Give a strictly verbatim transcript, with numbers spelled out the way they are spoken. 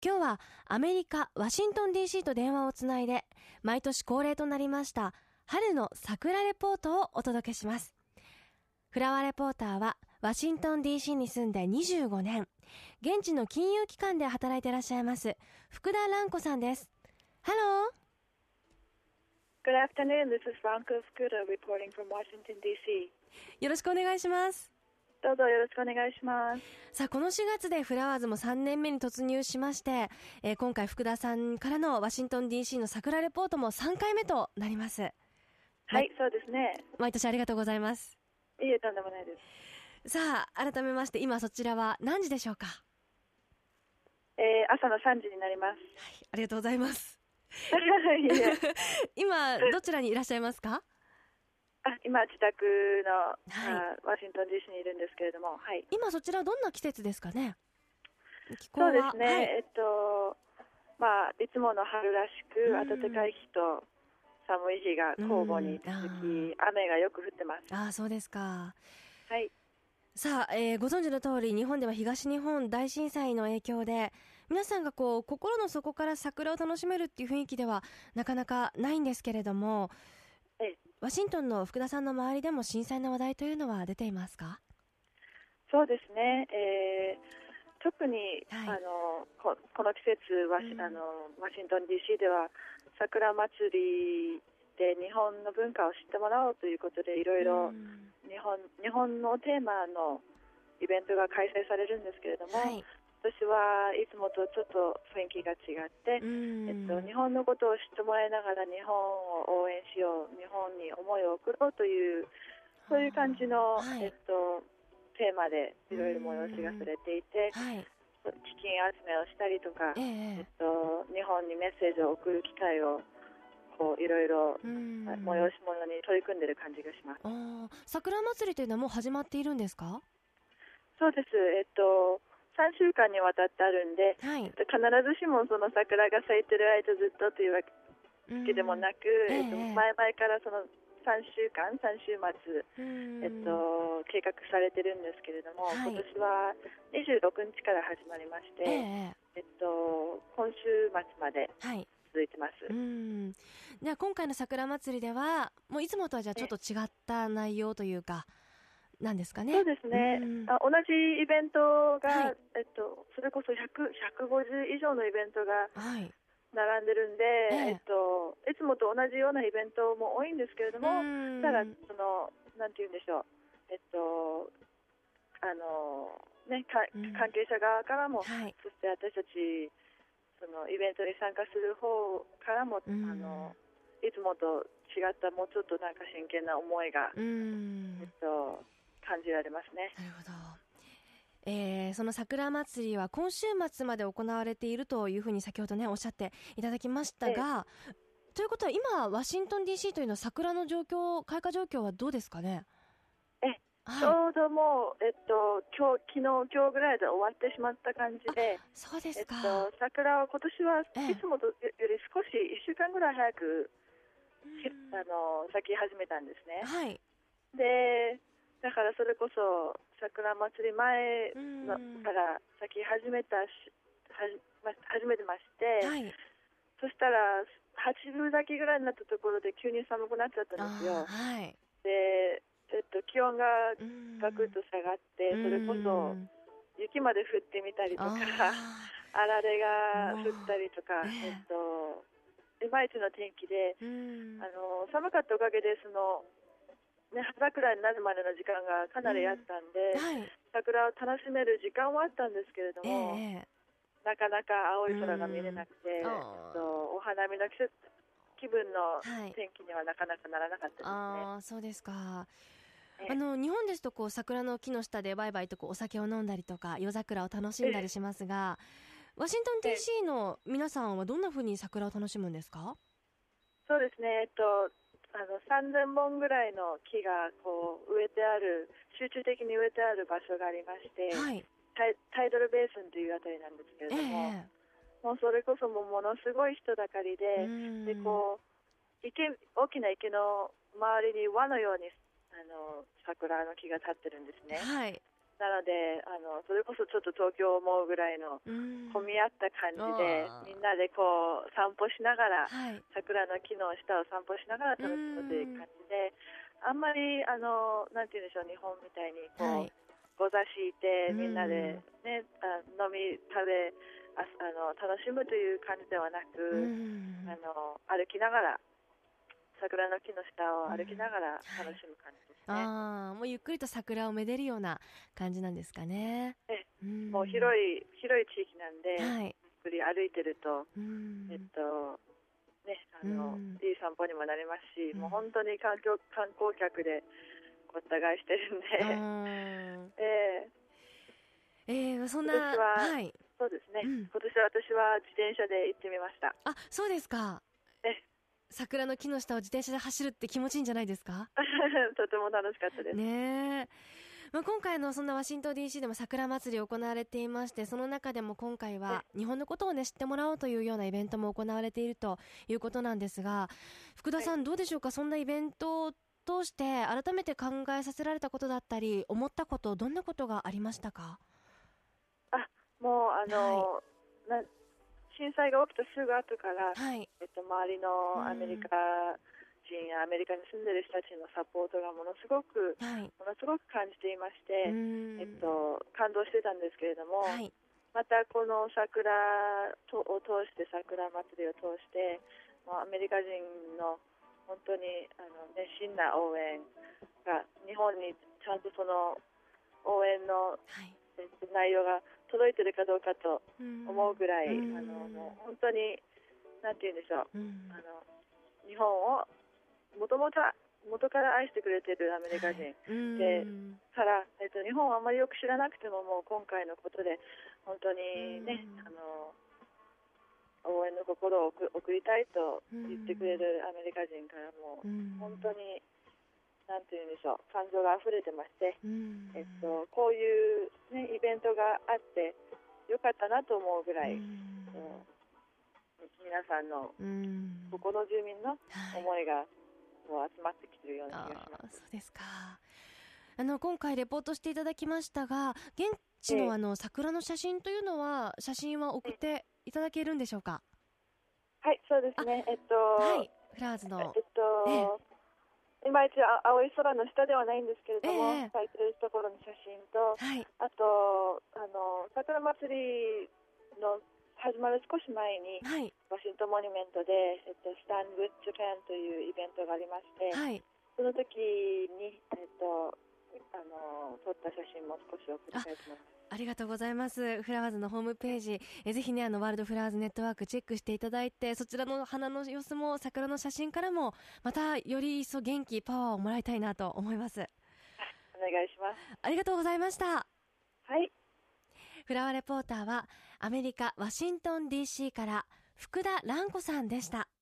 今日はアメリカ・ワシントン ディーシー と電話をつないで、毎年恒例となりました春の桜レポートをお届けします。フラワーレポーターはワシントン ディーシー に住んでにじゅうごねん、現地の金融機関で働いていらっしゃいます福田蘭子さんです。Hello! Good afternoon. This is Ranko Fukuda reporting from Washington, ディーシー よろしくお願いします。 どうぞよろしくお願いします。 さあ、このしがつでフラワーズもさんねんめに突入しまして、えー、今回福田さんからのワシントン ディーシー の桜レポートもさんかいめとなります。 はい、そうですね。 毎年ありがとうございます。 いいえ、とんでもないです。 さあ、改めまして今そちらは何時でしょうか？ えー、朝のさんじになります。はい、 ありがとうございます。 いいえ今どちらにいらっしゃいますか？ あ、今自宅の、 はい、 ワシントン ディーシー にいるんですけれども、はい、 今そちらどんな季節ですかね？ 気候はそうですね、 はい、 えっとまあいつもの春らしく暖かい日と寒い日が交互に続き、雨がよく降ってます。 ああ、そうですか。 はい。 さあ、えー、ご存知の通り日本では東日本大震災の影響で皆さんがこう心の底から桜を楽しめるっていう雰囲気ではなかなかないんですけれども、 ええ、 ワシントンの福田さんの周りでも震災の話題というのは出ていますか？ そうですね、えー、特に、 はい、 あの こ, この季節ワシ、うん、あのワシントン ディーシー では桜祭りで日本の文化を知ってもらおうということでいろいろ日本、日本のテーマのイベントが開催されるんですけれども、はい、私はいつもとちょっと雰囲気が違って、えっと、日本のことを知ってもらいながら日本を応援しよう、日本に思いを送ろうというそういう感じの、はい、えっと、テーマでいろいろ催しがされていて、はい、基金集めをしたりとか、えーえっと、日本にメッセージを送る機会をこういろいろ催し物に取り組んでいる感じがします。 あ、桜祭りというのはもう始まっているんですか？ そうです、えっと、さんしゅうかんにわたってあるんで、はい、必ずしもその桜が咲いてる間ずっとというわけでもなく、えーえっと、前々からそのさんしゅうかん、さん週末、えっと、計画されてるんですけれども、はい、今年はにじゅうろくにちから始まりまして、えーえっと、今週末まで続いてます。はい、うん、 じゃあ今回の桜祭りではもういつもとはじゃあちょっと違った内容というかなんですかね？ そうですね、あ、同じイベントが、はい、えっと、それこそひゃく、ひゃくごじゅう以上のイベントが、はい並んでるんで、えええっと、いつもと同じようなイベントも多いんですけれども、ただそのなんて言うんでしょう、えっとあのね、か関係者側からも、はい、そして私たちそのイベントに参加する方からも、あのいつもと違ったもうちょっとなんか真剣な思いが、えっと、感じられますね。 なるほど。えー、その桜祭りは今週末まで行われているというふうに先ほどねおっしゃっていただきましたが、ええ、ということは今ワシントン ディーシー というのは桜の状況開花状況はどうですかね？ え、はい、ちょうどもう、えっと、今日昨日今日ぐらいで終わってしまった感じで、 そうですか、 えっと、桜は今年はいつもより少しいっしゅうかんぐらい早く、あの咲き始めたんですね。はい、でだからそれこそ桜祭り前のから咲き始めたしはじ、ま、始めてまして、はい、そしたらはちぶ咲きぐらいになったところで急に寒くなっちゃったんですよ。はい、で、えっと、気温がガクッと下がってそれこそ雪まで降ってみたりとかあられが降ったりとか、えっと、いまいちの天気であの寒かったおかげでそのね、葉桜になるまでの時間がかなりあったんで、うん、はい、桜を楽しめる時間はあったんですけれども、えー、なかなか青い空が見れなくて、お花見の季節気分の天気にはなかなかならなかったですね。 あ、そうですか。あの日本ですとこう桜の木の下でバイバイとこうお酒を飲んだりとか夜桜を楽しんだりしますが、ワシントン ディーシー の皆さんはどんな風に桜を楽しむんですか？ そうですね、えっとあのさんぜんぼんぐらいの木がこう植えてある集中的に植えてある場所がありまして、はい、タ, イタイドルベースンというあたりなんですけれども、えー、もうそれこそもものすごい人だかりで、でこう池大きな池の周りに輪のようにあの桜の木が立ってるんですね。はい、 なのであのそれこそちょっと東京を思うぐらいの混み合った感じで、みんなでこう散歩しながら、はい、桜の木の下を散歩しながら楽しむという感じで、あんまりあのなんて言うんでしょう、日本みたいにこう、はい、ご座敷いてみんなで、ね、あ飲み食べああの楽しむという感じではなく、あの歩きながら桜の木の下を歩きながら楽しむ感じですね。うん、 はい、あもうゆっくりと桜をめでるような感じなんですかね。 えうん、もう広い広い地域なんで、はい、ゆっくり歩いてると、えっとね、あのいい散歩にもなりますし、もう本当に観光観光客でごった返してるんで、えー、えー、そんな今年は、 はい、 そうですね、うん、今年は私は自転車で行ってみました。 あ、そうですか。え桜の木の下を自転車で走るって気持ちいいんじゃないですか？ とても楽しかったですね。まあ、今回のそんなワシントン ディーシー でも桜祭り行われていまして、その中でも今回は日本のことを、ね、知ってもらおうというようなイベントも行われているということなんですが、福田さん、はい、どうでしょうか。そんなイベントを通して改めて考えさせられたことだったり思ったこと、どんなことがありましたか？ あもうあの、はい、な震災が起きたすぐ後から、はいえっと、周りのアメリカ人やアメリカに住んでいる人たちのサポートがものすごく、はい、ものすごく感じていまして、えっと、感動してたんですけれども、はい、またこの桜を通して桜祭りを通してもうアメリカ人の本当にあの熱心な応援が日本にちゃんとその応援の、はいえっと、内容が届いているかどうかと思うぐらい、あのもう本当になんて言うんでしょう、あの日本をもともと元から愛してくれているアメリカ人、はい、でから、えっと、日本をあまりよく知らなくてももう今回のことで本当にね、あの応援の心を送りたいと言ってくれるアメリカ人からも本当になんて言うんでしょう、感情があふれてまして、えっと、こういう、ね、イベントがあってよかったなと思うぐらい、皆さんのここの住民の思いがもう集まってきているような気がします。 そうですか。あの今回レポートしていただきましたが、現地の、あの桜の写真というのは写真は送っていただけるんでしょうか？ はい、そうですね。えっと、 はい、フラワーズの、 えっと、ええいまいち青い空の下ではないんですけれども、えー、咲いてるところの写真と、はい、あとあの桜祭りの始まる少し前に、はい、ワシントンモニュメントで、えっと、Stand with Japan というイベントがありまして、はい、その時に、えっと、あの撮った写真も少し送りたいと思います。 ありがとうございます。フラワーズのホームページ、えぜひね、あのワールドフラワーズネットワークチェックしていただいて、そちらの花の様子も桜の写真からもまたより一層元気パワーをもらいたいなと思います。 お願いします。 ありがとうございました。 はい。 フラワーレポーターはアメリカワシントン ディーシー から福田蘭子さんでした。